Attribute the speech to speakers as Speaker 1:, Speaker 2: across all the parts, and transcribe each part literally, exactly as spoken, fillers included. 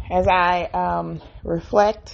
Speaker 1: as I um, reflect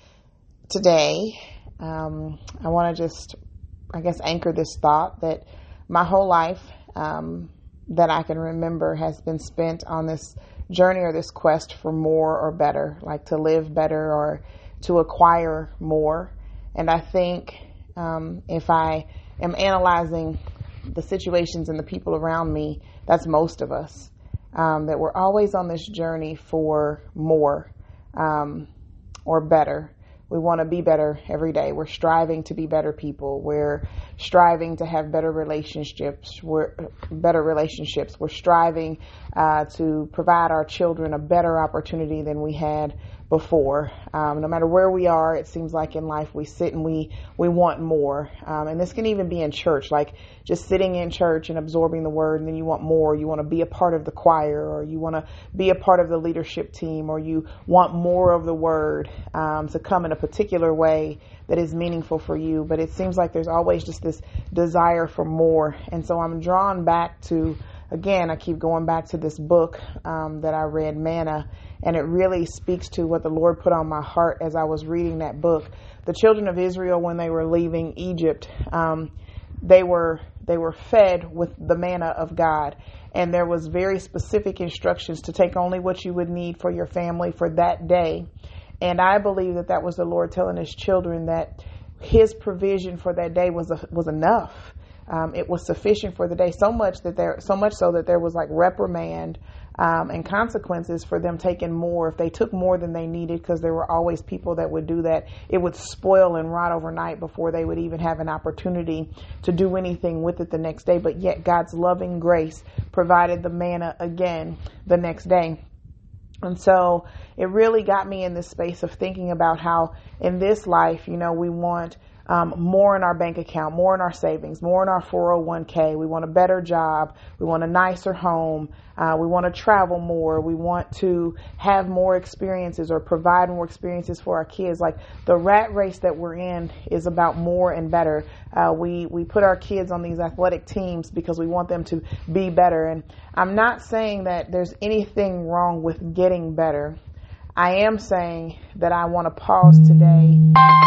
Speaker 1: today, um, I want to just, I guess, anchor this thought that my whole life um, that I can remember has been spent on this journey or this quest for more or better, like to live better or to acquire more. And I think um, if I am analyzing the situations and the people around me, that's most of us. Um, that we're always on this journey for more um, or better. We want to be better every day. We're striving to be better people. We're striving to have better relationships. We're better relationships. We're striving uh, to provide our children a better opportunity than we had before. Um, no matter where we are, it seems like in life we sit and we we want more. Um, and this can even be in church, like just sitting in church and absorbing the word, and then you want more. You want to be a part of the choir, or you want to be a part of the leadership team, or you want more of the word um, to come in a particular way that is meaningful for you. But it seems like there's always just this desire for more. And so I'm drawn back to, again, I keep going back to this book um, that I read, Manna, and it really speaks to what the Lord put on my heart as I was reading that book. The children of Israel, when they were leaving Egypt, um, they were they were fed with the manna of God. And there was very specific instructions to take only what you would need for your family for that day. And I believe that that was the Lord telling his children that his provision for that day was a, was enough. Um, it was sufficient for the day, so much that there, so much so that there was like reprimand um, and consequences for them taking more. If they took more than they needed, because there were always people that would do that, it would spoil and rot overnight before they would even have an opportunity to do anything with it the next day. But yet God's loving grace provided the manna again the next day. And so it really got me in this space of thinking about how in this life, you know, we want um, more in our bank account, more in our savings, more in our four oh one k. We want a better job. We want a nicer home. Uh, we want to travel more. We want to have more experiences or provide more experiences for our kids. Like the rat race that we're in is about more and better. Uh, we, we put our kids on these athletic teams because we want them to be better. And I'm not saying that there's anything wrong with getting better. I am saying that I want to pause today,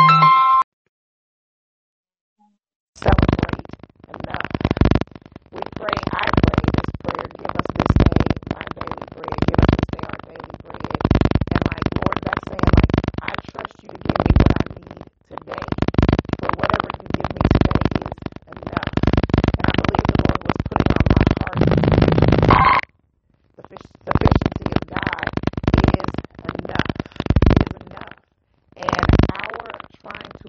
Speaker 1: celebrate enough. We pray, I pray this prayer, give us this day our daily bread, give us this day our daily bread. And like, Lord, that's saying like, I trust you to give me what I need today. For whatever you give me today is enough. And I believe the Lord was putting on my heart the sufficiency of God is enough. It is enough. And our trying to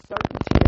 Speaker 1: certainty